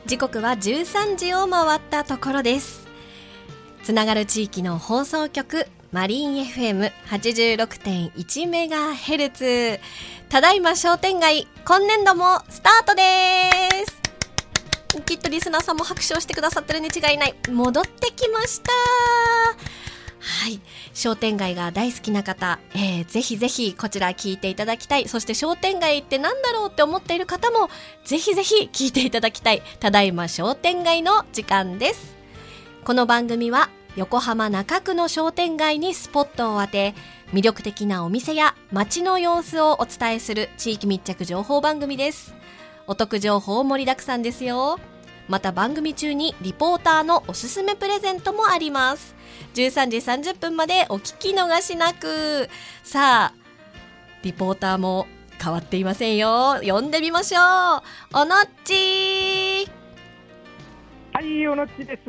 時刻は13時を回ったところです。つながる地域の放送局マリン FM86.1 メガヘルツ、ただいま商店街今年度もスタートです。きっとリスナーさんも拍手をしてくださってるに違いない。戻ってきました。はい、商店街が大好きな方、ぜひぜひこちら聞いていただきたい。そして商店街ってなんだろうって思っている方もぜひぜひ聞いていただきたい。ただいま商店街の時間です。この番組は横浜中区の商店街にスポットを当て、魅力的なお店や街の様子をお伝えする地域密着情報番組です。お得情報盛りだくさんですよ。また番組中にリポーターのおすすめプレゼントもあります。13時30分までお聞き逃しなく。さあ、リポーターも変わっていませんよ。呼んでみましょう。おのっちー。 はい、おのっちです。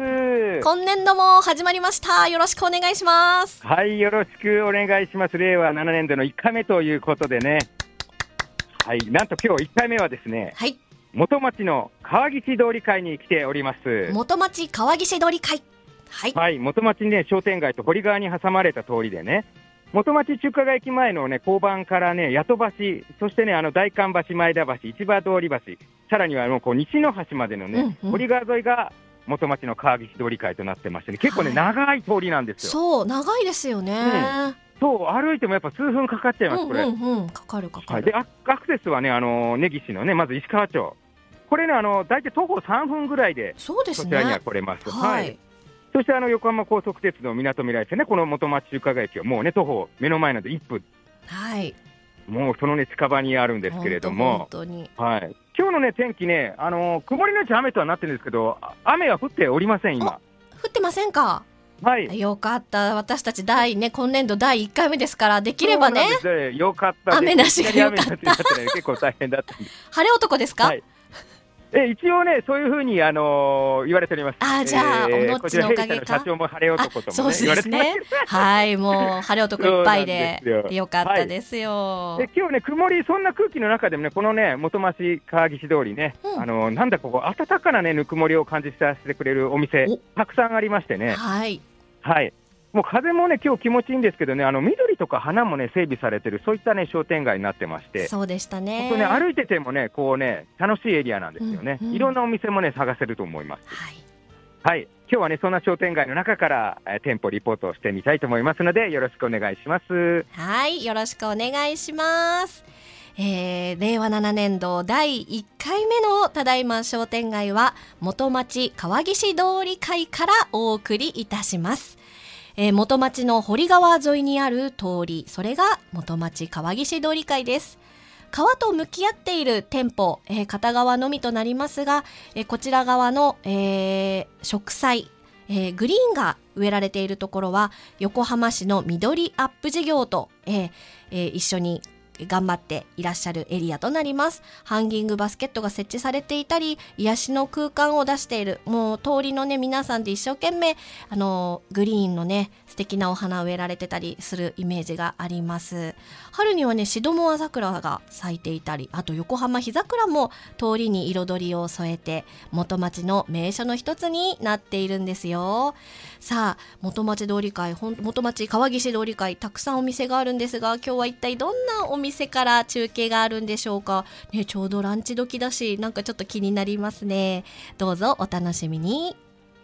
今年度も始まりました。よろしくお願いします。 はい、よろしくお願いします。令和7年度の1回目ということでね。はい、なんと今日1回目はですね、 はい、 元町の川岸通り会に来ております。 元町川岸通り会。はい、 はい、元町ね、商店街と堀川に挟まれた通りでね、元町中華街駅前のね、交番からね、八戸橋、そしてね、代官橋、前田橋、市場通り橋、さらにはこう西の橋までのね、堀川沿いが元町の川岸通り会となってましてね、結構ね、長い通りなんですよ。 そう、長いですよね。 そう、歩いてもやっぱ数分かかっちゃいます、これ。 かかる。 はい、で、アクセスはね、根岸のね、まず石川町。これね、大体徒歩3分ぐらいで、 そうですね、 こちらには来れます。 はい。 そして横浜高速鉄道みなとみらい線ね、この元町中華街駅はもうね、徒歩目の前なので1分。 はい。 もうそのね、近場にあるんですけれども。 本当に。 はい。今日のね、天気ね、曇りのうち雨とはなってるんですけど、雨は降っておりません、今。 降ってませんか。 はい。 よかった。私たち今年度第1回目ですから、できればね。 よかったです。 雨なしがよかった。 結構大変だったんです。 晴れ男ですか。 はい。一応ね、そういうふうに、言われております。 じゃあ、おのっちのおかげか。 こちら弊社の社長も晴れ男とも、ね、 そうですね。はい、もう晴れ男いっぱいでよかったですよ。 はい、今日ね、曇り、そんな空気の中でもね、このね、元町川岸通りね、なんだここ、暖かなね、ぬくもりを感じさせてくれるお店、たくさんありましてね。 はい。 はい。もう風もね、今日気持ちいいんですけどね、緑とか花もね、整備されてる、そういったね、商店街になってまして。 そうでしたね。 本当ね、歩いててもね、こうね、楽しいエリアなんですよね。いろんなお店もね、探せると思います。 はい。 はい。今日はね、そんな商店街の中から、店舗リポートをしてみたいと思いますので、よろしくお願いします。 はい、よろしくお願いします。令和7年度第1回目のただいま商店街は元町川岸通り会からお送りいたします。元町の堀川沿いにある通り、それが元町川岸通り会です。川と向き合っている店舗、片側のみとなりますが、こちら側の、植栽、グリーンが植えられているところは横浜市の緑アップ事業と、一緒に頑張っていらっしゃるエリアとなります。ハンギングバスケットが設置されていたり、癒しの空間を出している、もう通りのね、皆さんで一生懸命グリーンのね、素敵なお花を植えられてたりするイメージがあります。春にはね、シドモア桜が咲いていたり、あと横浜日桜も通りに彩りを添えて元町の名所の一つになっているんですよ。さあ、元町通り会、元町川岸通り会、たくさんお店があるんですが、今日は一体どんなお店から中継があるんでしょうか、ね、ちょうどランチ時だし、なんかちょっと気になりますね。どうぞお楽しみに。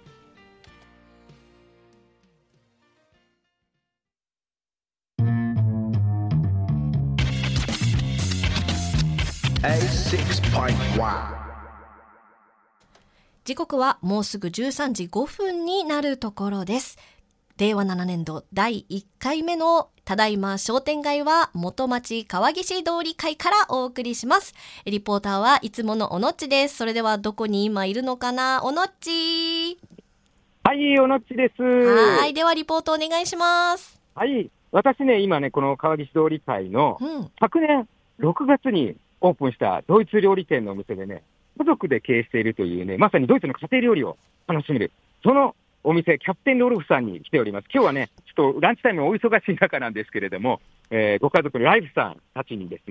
時刻はもうすぐ13時5分になるところです。令和7年度第1回目のただいま商店街は元町川岸通り会からお送りします。リポーターはいつものおのっちです。それではどこに今いるのかな、おのっち。 はい、おのっちです。 はい、ではリポートお願いします。 はい、私ね、今ね、この川岸通り会の、昨年6月にオープンしたドイツ料理店のお店でね、家族で経営しているというね、まさにドイツの家庭料理を楽しめる、そのお店、キャプテンロルフさんに来ております。今日はね、ちょっとランチタイムお忙しい中なんですけれども、ご家族のライフさんたちにですね、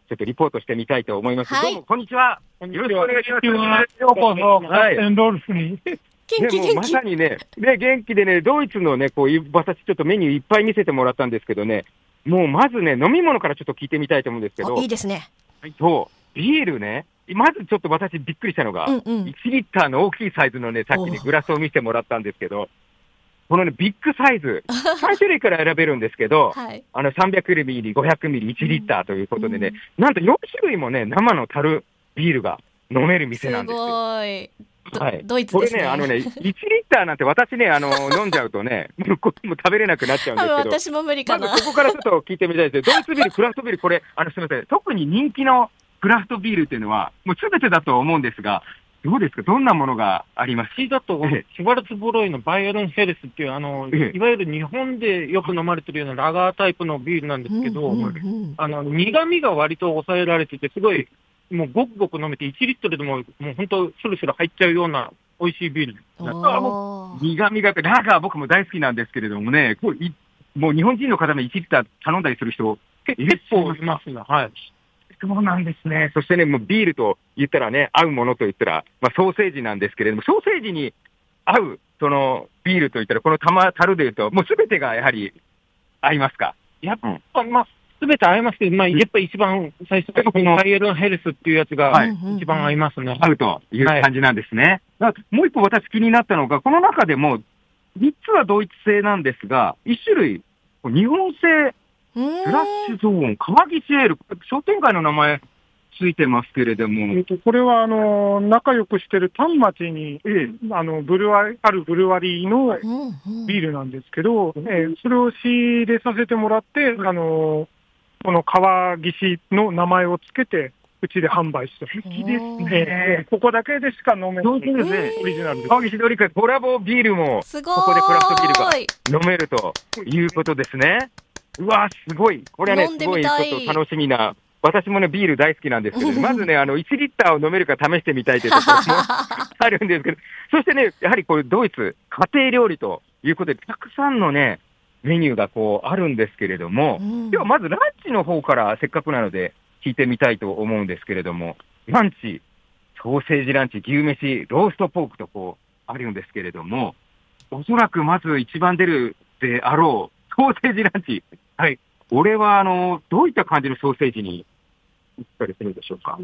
ちょっとリポートしてみたいと思います。 はい、 どうも、こんにちは。よろしくお願いします。 ようこそ、キャプテンロルフに。 まさにね、元気でね、ドイツのね、こういう、私ちょっとメニューいっぱい見せてもらったんですけどね、もうまずね、飲み物からちょっと聞いてみたいと思うんですけど、 いいですね。 そう、ビールね、まずちょっと私びっくりしたのが、1リッターの大きいサイズのね、さっきね、グラスを見せてもらったんですけど、このね、ビッグサイズ、3種類から選べるんですけど、300ミリ、500ミリ、1リッターということでね、なんと4種類もね、生の樽ビールが飲める店なんですよ。 すごい。 はい、 ドイツですね。 これね、1リッターなんて私ね、飲んじゃうとね、もう食べれなくなっちゃうんですけど、 私も無理かな。 まずここからちょっと聞いてみたいです。ドイツビール、クラフトビール、これ、すみません、特に人気のクラフトビールっていうのは、もうすべてだと思うんですが、どうですか、どんなものがありますか？ だと、シュバルツブロイのバイエルンヘルスっていう、いわゆる日本でよく飲まれてるようなラガータイプのビールなんですけど、苦味が割と抑えられてて、すごい、もうごくごく飲めて、1リットルでも、もう本当、スルスル入っちゃうような美味しいビールです。苦味が、ラガー僕も大好きなんですけれどもね、もう日本人の方も1リッター頼んだりする人、結構いますね。はい。 そうなんですね。そしてね、もうビールと言ったらね、合うものと言ったら、ソーセージなんですけれども、ソーセージに合う、そのビールと言ったら、この樽で言うと、もうすべてがやはり合いますか？ やっぱ、すべて合いますけど、やっぱり一番最初のバイエルンヘルスっていうやつが一番合いますね。 合うという感じなんですね。もう一個私気になったのが、この中でも3つはドイツ製なんですが、1種類、日本製、フラッシュゾーン、川岸エール、商店街の名前ついてますけれども。 これは、仲良くしてる丹町に、あるブルワリーのビールなんですけど、それを仕入れさせてもらって、この川岸の名前をつけて、うちで販売してる。 好きですね。 ここだけでしか飲めない。オリジナルです。 川岸通り会コラボビールも、ここでクラフトビールが飲めるということですね。うわ、すごい。これはね、すごいちょっと楽しみな。私もね、ビール大好きなんですけど、まずね、1リッターを飲めるか試してみたいというところもあるんですけど、そしてね、やはりこれドイツ、家庭料理ということで、たくさんのね、メニューがこうあるんですけれども、ではまずランチの方からせっかくなので聞いてみたいと思うんですけれども、ランチ、ソーセージランチ、牛飯、ローストポークとこうあるんですけれども、おそらくまず一番出るであろう、ソーセージランチ。はい。俺はどういった感じのソーセージに行ったりするんでしょうか？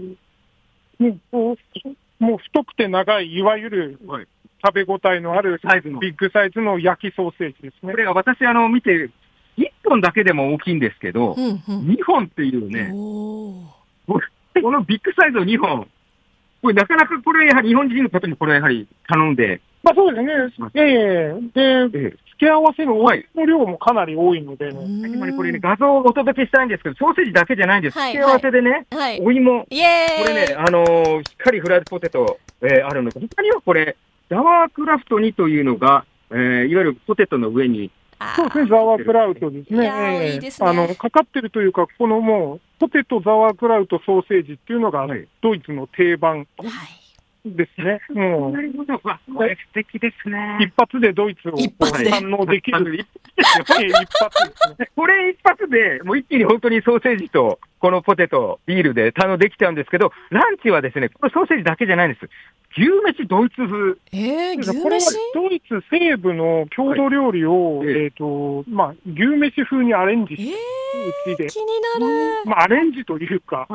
もう太くて長い、いわゆる食べ応えのあるビッグサイズの焼きソーセージですね。 これが私見て、1本だけでも大きいんですけど、2本っていうね、このビッグサイズを2本、これなかなかこれやはり日本人の方にこれやはり頼んで。 そうですね。で、付け合わせの量もかなり多いので。 今これね、画像をお届けしたいんですけど、ソーセージだけじゃないんです。付け合わせでね、お芋。これね、しっかりフライドポテト、あるのと、他にはこれ、ザワークラフトにというのが、いわゆるポテトの上に。 そうですね、ザワークラウトですね。かかってるというか、このもう、ポテト、ザワークラウト、ソーセージっていうのが、ドイツの定番。ですね。もう。 なるほど。これ素敵ですね。 一発でドイツを堪能できる。一発ですね。 これ一発で、もう一気に本当にソーセージと、このポテト、ビールで堪能できちゃうんですけど、ランチはですね、このソーセージだけじゃないんです。牛飯ドイツ風。 これはドイツ西部の郷土料理を、牛飯風にアレンジして、うちで。 気になる。 アレンジというか、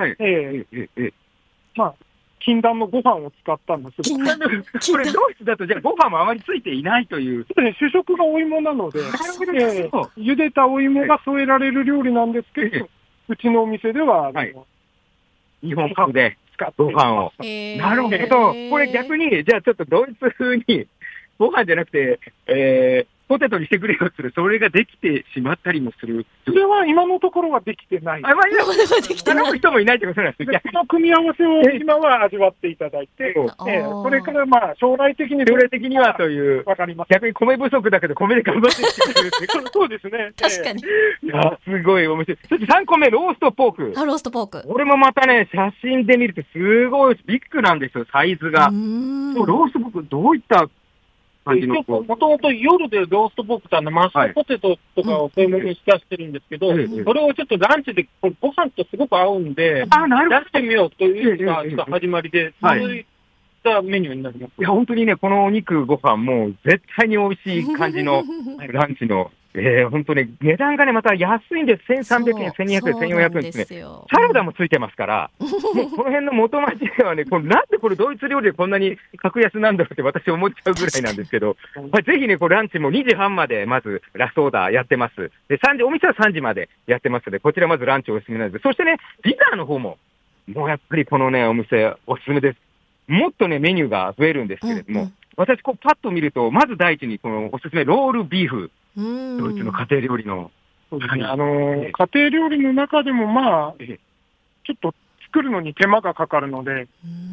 禁断のご飯を使ったんですけど。 これドイツだとじゃあご飯もあまりついていないという。 主食がお芋なので、茹でたお芋が添えられる料理なんですけど、うちのお店では、 日本風でご飯を。なるほど。これ逆に、じゃあちょっとドイツ風にご飯じゃなくて、ポテトにしてくれよする、それができてしまったりもする。 それは今のところはできてない。 今のところはできてない。人もいないってことなんですよ。 この組み合わせを今は味わっていただいて、それから将来的にはという、 わかります。 逆に米不足だけど米で頑張ってきてくれる。 そうですね。 確かに。 いや、すごい面白い。そして3個目、ローストポーク。 ローストポーク。 これもまたね、写真で見るとすごいビッグなんですよ、サイズが。ローストポーク、どういった感じの。 もともと夜でローストポークとマッシュポテトとかを専門にしてしてるんですけど、それをちょっとランチでご飯とすごく合うんで、出してみようというのが始まりで、そういったメニューになります。 いや、本当にね、このお肉ご飯もう絶対に美味しい感じのランチの、本当に値段がね、また安いんです。1300円、1200円、1400円ですね。サラダもついてますから、もうこの辺の元町ではね、なんでこれドイツ料理でこんなに格安なんだろうって私思っちゃうぐらいなんですけど、ぜひね、これランチも2時半までまずラストオーダーやってます。で、お店は3時までやってますので、こちらまずランチおすすめなんです。そしてね、ディナーの方も、もうやっぱりこのね、お店おすすめです。もっとね、メニューが増えるんですけれども、私パッと見ると、まず第一にこのおすすめ、ロールビーフ。ドイツの家庭料理の。 そうですね。家庭料理の中でもちょっと作るのに手間がかかるので、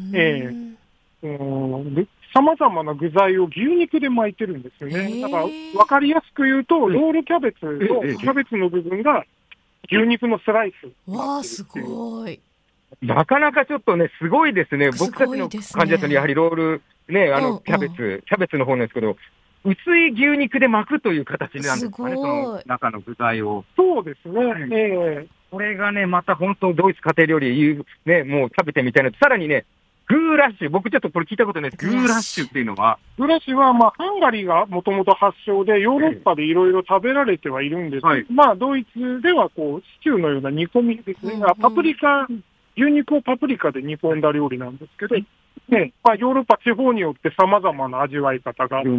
様々な具材を牛肉で巻いてるんですよね。だから、わかりやすく言うと、ロールキャベツのキャベツの部分が牛肉のスライス。 わあ、すごい。 なかなかちょっとね、すごいですね。僕たちの感じだとやはりロール、ね、キャベツの方なんですけど、薄い牛肉で巻くという形なんですかね、その中の具材を。 そうですね。 これがね、また本当、ドイツ家庭料理、ね、もう食べてみたいなと。さらにね、グーラッシュ、僕ちょっとこれ聞いたことないです。グーラッシュっていうのはグーラッシュは、ハンガリーがもともと発祥で、ヨーロッパでいろいろ食べられてはいるんですけど、ドイツではシチューのような煮込みですね。牛肉をパプリカで煮込んだ料理なんですけど、ヨーロッパ地方によって様々な味わい方があって、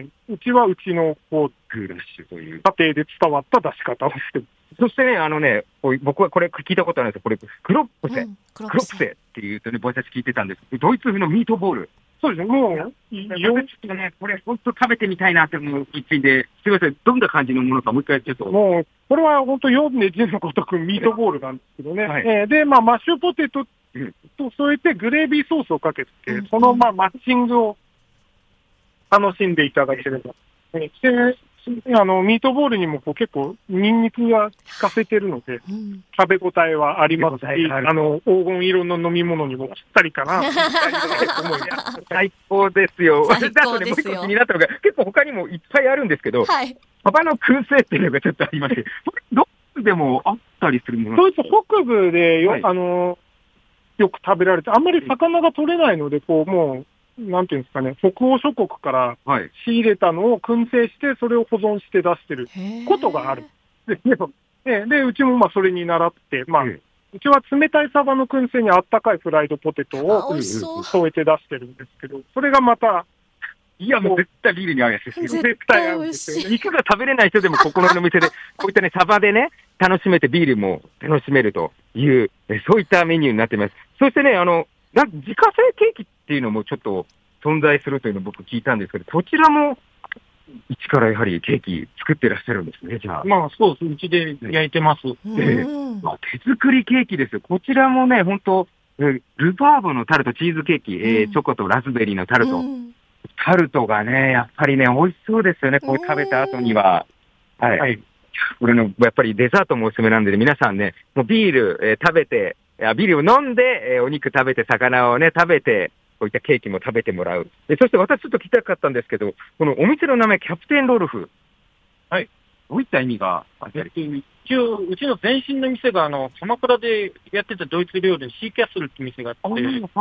うちはうちのグーラッシュという家庭で伝わった出し方をしてる。 そしてね、僕はこれ聞いたことあるんですよ。これ、クロップセっていうとね、僕たち聞いてたんです。ドイツ風のミートボール。 そうですね、もう、 これ本当食べてみたいなって思う一品で、すみません、どんな感じのものかもう一回ちょっと。 もう、これは本当読んで字のごとくミートボールなんですけどね。で、マッシュポテトと添えてグレービーソースをかけて、そのマッチングを楽しんでいただければ。ミートボールにも結構ニンニクが効かせてるので、食べ応えはありますし、黄金色の飲み物にもぴったりかな。 最高ですよ。私だとね、もう一個気になったのが、結構他にもいっぱいあるんですけど、サバの燻製っていうのがちょっとありまして、どこでもあったりするもの。 ドイツ北部でよく食べられて、あんまり魚が取れないので、もう、なんていうんですかね、北欧諸国から仕入れたのを燻製して、それを保存して出してることがある。で、うちもそれに倣って、うちは冷たいサバの燻製にあったかいフライドポテトを添えて出してるんですけど、それがまた、 いや、もう絶対ビールに合うやつですよ。 絶対合うんですよ。 肉が食べれない人でも、ここの店で、こういったね、サバでね、楽しめてビールも楽しめるという、そういったメニューになっています。そしてね、自家製ケーキっていうのもちょっと存在するというのを僕聞いたんですけど、こちらも一からやはりケーキ作ってらっしゃるんですね、じゃあ。 そうです。うちで焼いてます。 手作りケーキですよ。こちらもね、本当ルバーブのタルト、チーズケーキ、チョコとラズベリーのタルト。タルトがね、やっぱりね、美味しそうですよね、こう食べた後には。これの、やっぱりデザートもおすすめなんで、皆さんね、もうビール、食べて、ビールを飲んで、お肉食べて、魚をね、食べて、こういったケーキも食べてもらう。そして私ちょっと聞きたかったんですけど、このお店の名前、キャプテンロルフ。どういった意味があったり？ 一応、うちの前身の店が、鎌倉でやってたドイツ料理のシーキャッスルって店があって、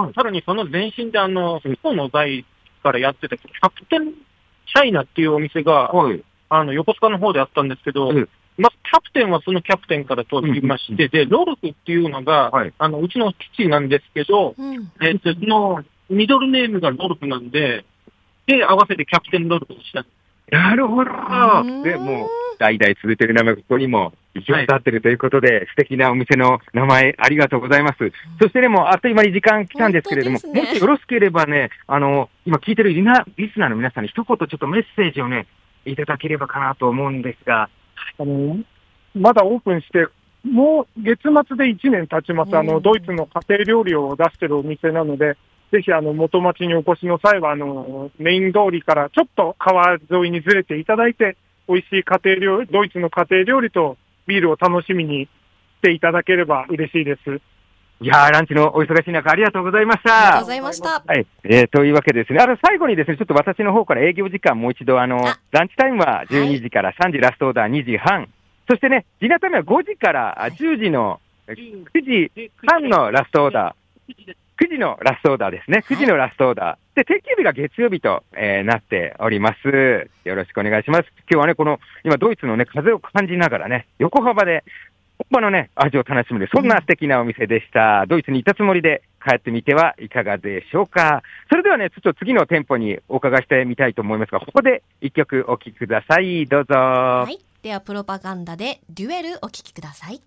さらにその前身で外の代からやってたキャプテンチャイナっていうお店が、横須賀の方であったんですけど、まずキャプテンはそのキャプテンから取りまして、で、ロルフっていうのが、うちの父なんですけど、そのミドルネームがロルフなんで、合わせてキャプテンロルフにした。 なるほど。で、もう、代々続いている名前がここにも行き渡っているということで、素敵なお店の名前ありがとうございます。そしてね、もうあっという間に時間来たんですけれども、もしよろしければね、今聞いてるリスナーの皆さんに一言ちょっとメッセージをね、いただければかなと思うんですが、 まだオープンして、もう月末で1年経ちます。ドイツの家庭料理を出しているお店なので、ぜひ元町にお越しの際は、メイン通りからちょっと川沿いにずれていただいて、美味しい家庭料理、ドイツの家庭料理とビールを楽しみにしていただければ嬉しいです。 いやー、ランチのお忙しい中、ありがとうございました。 ありがとうございました。 はい。というわけでですね、最後にですね、ちょっと私の方から営業時間もう一度、ランチタイムは12時から3時、ラストオーダー2時半。そしてね、ディナータイムは5時から10時の、9時半のラストオーダー。9時のラストオーダーですね。9時のラストオーダー。で、定休日が月曜日と、なっております。よろしくお願いします。今日はね、今ドイツのね、風を感じながらね、横幅で、本場のね、味を楽しむで、そんな素敵なお店でした。ドイツに行ったつもりで帰ってみてはいかがでしょうか。それではね、ちょっと次の店舗にお伺いしてみたいと思いますが、ここで一曲お聴きください。どうぞ。 はい。では、プロパガンダでデュエルお聴きください。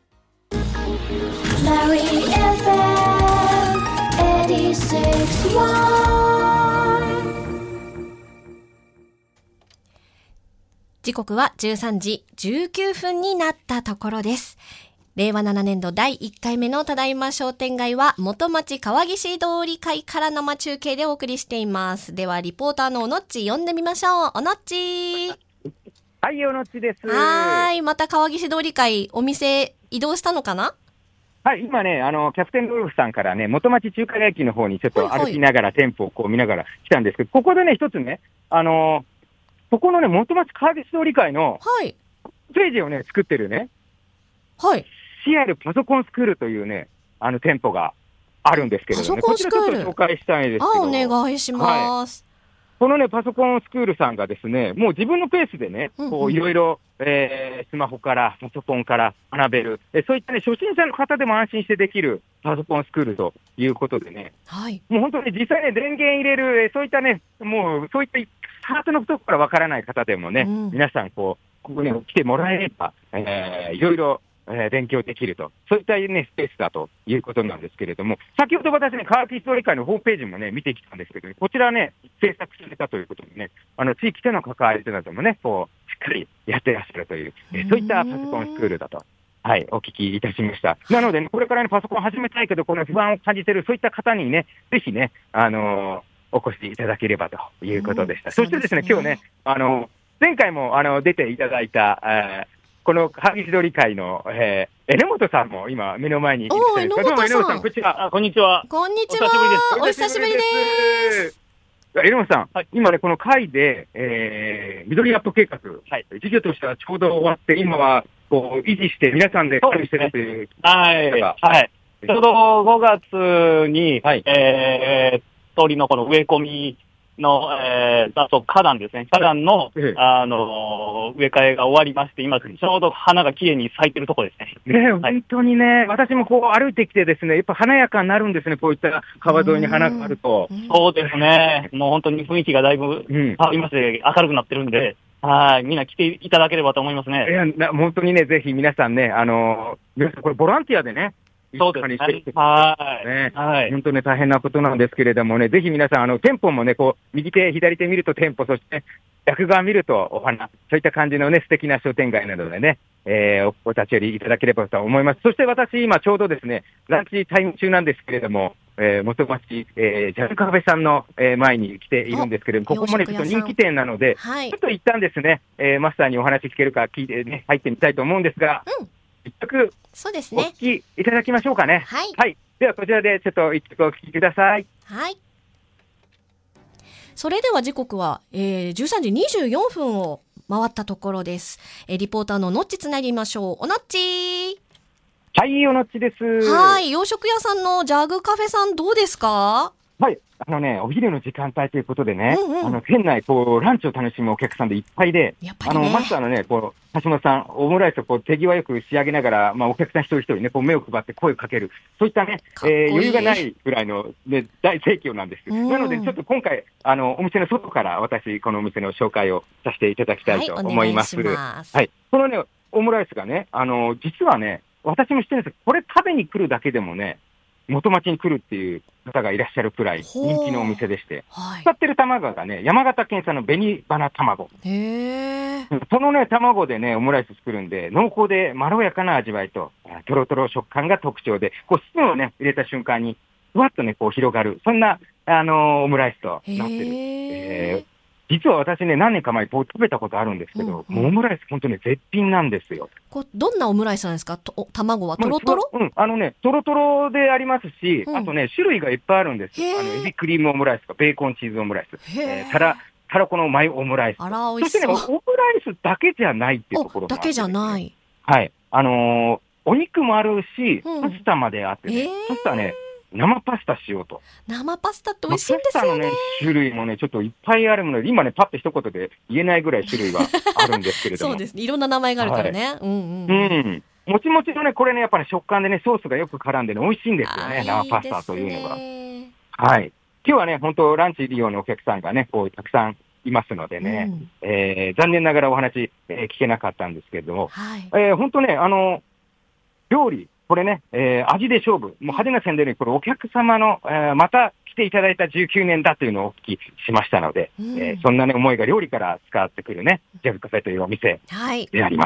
時刻は13時19分になったところです。令和7年度第1回目のただいま商店街は元町川岸通り会から生中継でお送りしています。ではリポーターのおのっち呼んでみましょう。おのっち。 はい、おのっちです。 はい、また川岸通り会お店移動したのかな？ はい、今ね、キャプテンゴルフさんからね、元町中華街駅の方にちょっと歩きながら店舗をこう見ながら来たんですけど、ここでね、一つね、そこのね、元町川岸通り会のページをね、作ってるね、 はい。 シアルパソコンスクールというね、店舗があるんですけれどもね、こちらちょっと紹介したいですけど。 お願いします。 はい、このね、パソコンスクールさんがですね、もう自分のペースでね、こういろいろ、スマホからパソコンから学べる、そういったね、初心者の方でも安心してできるパソコンスクールということでね、 はい、 もう本当に実際ね、電源入れる、そういったね、もうそういったハートのところからわからない方でもね、皆さんここに来てもらえれば、いろいろ勉強できると、そういったね、スペースだということなんですけれども、先ほど私ね、川岸通り会のホームページもね、見てきたんですけど、こちらね、制作されたということでね、地域との関わりなどもね、こう、しっかりやってらっしゃるという、そういったパソコンスクールだと、はい、お聞きいたしました。なので、ね、これからね、パソコン始めたいけど、この不安を感じている、そういった方にね、ぜひね、お越しいただければということでした。そしてですね、今日ね、前回も出ていただいた、この川岸通り会の、榎本さんも今目の前にいるんですけど、どうも榎本さん、こちら。 こんにちは。 こんにちは。お久しぶりです。 榎本さん、はい、今ね、この会で、緑アップ計画、はい、事業としてはちょうど終わって、今はこう維持して皆さんで管理してるという。 はい。はい。ちょうど5月に、はい、通りのこの植え込みの、花壇ですね。花壇の、植え替えが終わりまして、今、ちょうど花が綺麗に咲いてるところですね。 ね、本当にね、私もこう歩いてきてですね、やっぱ華やかになるんですね、こういった川沿いに花があると。 そうですね。もう本当に雰囲気がだいぶ変わりまして、明るくなってるんで、はい、みんな来ていただければと思いますね。 いや、本当にね、ぜひ皆さんね、皆さんこれボランティアでね、 そうですね。 はい。本当に大変なことなんですけれどもね、ぜひ皆さん、店舗もね、こう、右手、左手見ると店舗、そして、逆側見るとお花、そういった感じのね、素敵な商店街などでね、お立ち寄りいただければと思います。そして私、今ちょうどですね、ランチタイム中なんですけれども、元町、ジャズカフェさんの、前に来ているんですけれども、ここもね、ちょっと人気店なので、はい、ちょっと一旦ですね、マスターにお話聞けるか聞いてね、入ってみたいと思うんですが、一曲、 そうですね。 お聞きいただきましょうかね。 はい。 はい。では、こちらでちょっと一曲お聞きください。 はい。それでは時刻は、13時24分を回ったところです。リポーターののっちつなぎましょう。おのっち。 はい、おのっちです。 はい。洋食屋さんのジャグカフェさんどうですか？ はい。お昼の時間帯ということでね、店内、こう、ランチを楽しむお客さんでいっぱいで、 やっぱりね、 マスターのね、こう、橋本さん、オムライスをこう、手際よく仕上げながら、お客さん一人一人ね、こう、目を配って声をかける、そういったね、余裕がないぐらいの、ね、大盛況なんです。なので、ちょっと今回、お店の外から私、このお店の紹介をさせていただきたいと思います。はい。このね、オムライスがね、実はね、私も知ってるんですけど、これ食べに来るだけでもね、元町に来るっていう方がいらっしゃるくらい人気のお店でして、使ってる卵がね、山形県産の紅花卵。そのね、卵でね、オムライス作るんで、濃厚でまろやかな味わいと、とろとろ食感が特徴で、こう、スプーンをね、入れた瞬間に、ふわっとね、こう広がる、そんな、オムライスとなってる。 実は私ね、何年か前に食べたことあるんですけど、オムライス本当ね、絶品なんですよ。 どんなオムライスなんですか？卵はトロトロ？ トロトロでありますし、あとね、種類がいっぱいあるんですよ。エビクリームオムライスとか、ベーコンチーズオムライス。たらこのマヨオムライス。 あら、美味しそう。 そしてね、オムライスだけじゃないっていうところもあって、 だけじゃない。 はい。お肉もあるし、パスタまであってね、パスタね、生パスタしようと。 生パスタって美味しいんですよね。 パスタのね、種類もね、ちょっといっぱいあるので、今ね、パッと一言で言えないぐらい種類はあるんですけれども。 そうですね。いろんな名前があるからね。 もちもちのね、これね、やっぱり食感でね、ソースがよく絡んでね、美味しいんですよね、生パスタというのが。はい。今日はね、本当ランチ利用のお客さんがね、こうたくさんいますのでね、残念ながらお話、聞けなかったんですけれども、本当ね、料理、これね、味で勝負。もう派手な宣伝に、これお客様の、また来ていただいた19年だというのをお聞きしましたので、そんなね、思いが料理から伝わってくるね、ジャグカフェというお店であります。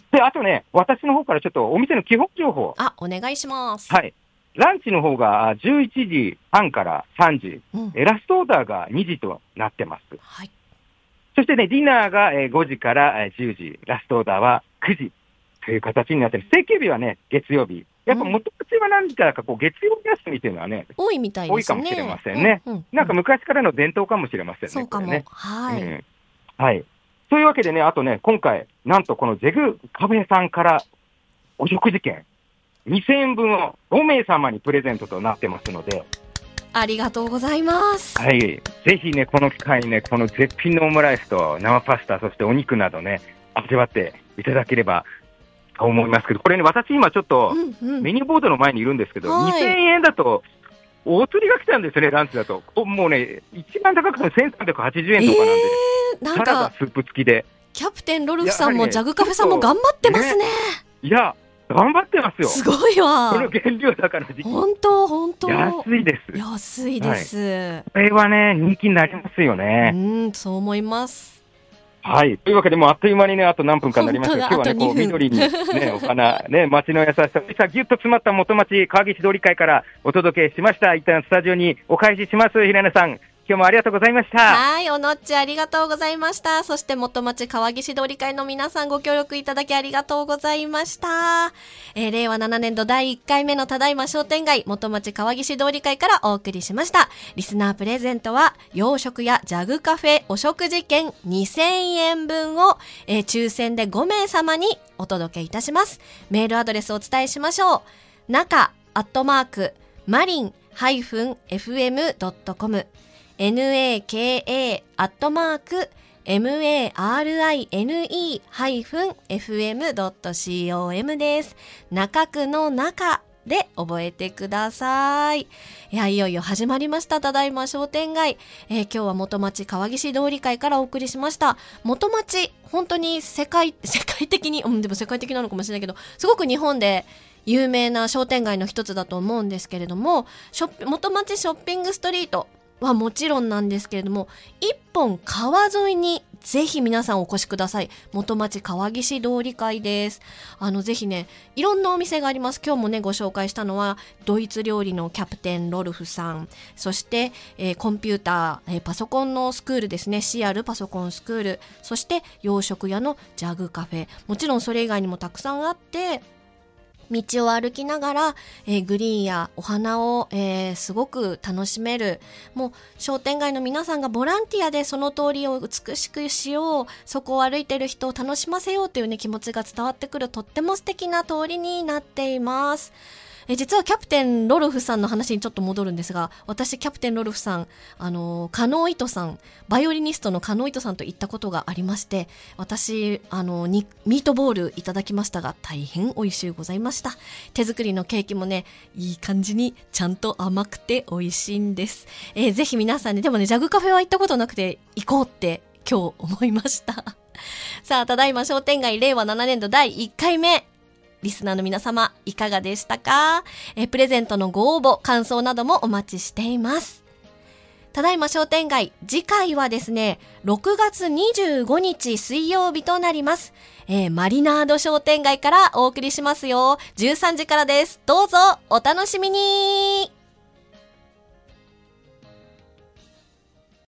で、あとね、私の方からちょっとお店の基本情報。 お願いします。 はい。ランチの方が11時半から3時、ラストオーダーが2時となってます。 はい。 そしてね、ディナーが5時から10時、ラストオーダーは9時。という形になってる。定休日はね、月曜日。やっぱ元々は何からかこう月曜日休みというのはね、 多いみたいですね。 多いかもしれませんね。なんか昔からの伝統かもしれませんね。 そうかも。 ね、 はい、 はい。というわけでね、あとね、今回、なんとこのジェグカフェさんからお食事券2000円分を5名様にプレゼントとなってますので、 ありがとうございます。 はい。ぜひね、この機会にね、この絶品のオムライスと生パスタ、そしてお肉などね、味わっていただければと思いますけど、これね、私今ちょっとメニューボードの前にいるんですけど、2000円だとお釣りが来たんですよね、ランチだと。もうね、一番高くて1380円とかなんで、サラダスープ付きで。 キャプテンロルフさんもジャグカフェさんも頑張ってますね。 いや、頑張ってますよ。 すごいわ。 この原料高の時期。 本当。 安いです。 安いです。 これはね、人気になりますよね。 そう思います。 はい。というわけで、もうあっという間にね、あと何分かになりましたけど、今日はね、こう、緑にね、お花、ね、街の優しさ、ぎゅっと詰まった元町川岸通り会からお届けしました。一旦スタジオにお返しします。平根さん。今日もありがとうございました。 はい、おのっちありがとうございました。そして元町川岸通り会の皆さんご協力いただきありがとうございました。令和7年度第1回目のただいま商店街元町川岸通り会からお送りしました。リスナープレゼントは洋食やジャグカフェお食事券2000円分を、抽選で5名様にお届けいたします。メールアドレスをお伝えしましょう。naka@marin-fm.com naka@marine-fm.com です。中区の中で覚えてください。いよいよ始まりました。ただいま商店街。今日は元町川岸通り会からお送りしました。元町、本当に世界的に、でも世界的なのかもしれないけど、すごく日本で有名な商店街の一つだと思うんですけれども、元町ショッピングストリートはもちろんなんですけれども、一本川沿いにぜひ皆さんお越しください。元町川岸通り会です。ぜひね、いろんなお店があります。今日もね、ご紹介したのは、ドイツ料理のキャプテンロルフさん。そして、コンピューター、パソコンのスクールですね。CR パソコンスクール。そして、洋食屋のジャグカフェ。もちろんそれ以外にもたくさんあって、道を歩きながら、グリーンやお花を、すごく楽しめる。もう商店街の皆さんがボランティアでその通りを美しくしよう、そこを歩いている人を楽しませようというね、気持ちが伝わってくるとっても素敵な通りになっています。実はキャプテンロルフさんの話にちょっと戻るんですが、私キャプテンロルフさん、加納糸さん、バイオリニストの加納糸さんと行ったことがありまして、私ミートボールいただきましたが、大変美味しゅうございました。手作りのケーキもね、いい感じにちゃんと甘くて美味しいんです。ぜひ皆さんね、でもね、ジャグカフェは行ったことなくて行こうって今日思いましたさあ、ただいま商店街令和7年度第1回目、リスナーの皆様いかがでしたか？プレゼントのご応募、感想などもお待ちしています。ただいま商店街、次回はですね、6月25日水曜日となります。マリナード商店街からお送りしますよ。13時からです。どうぞお楽しみに。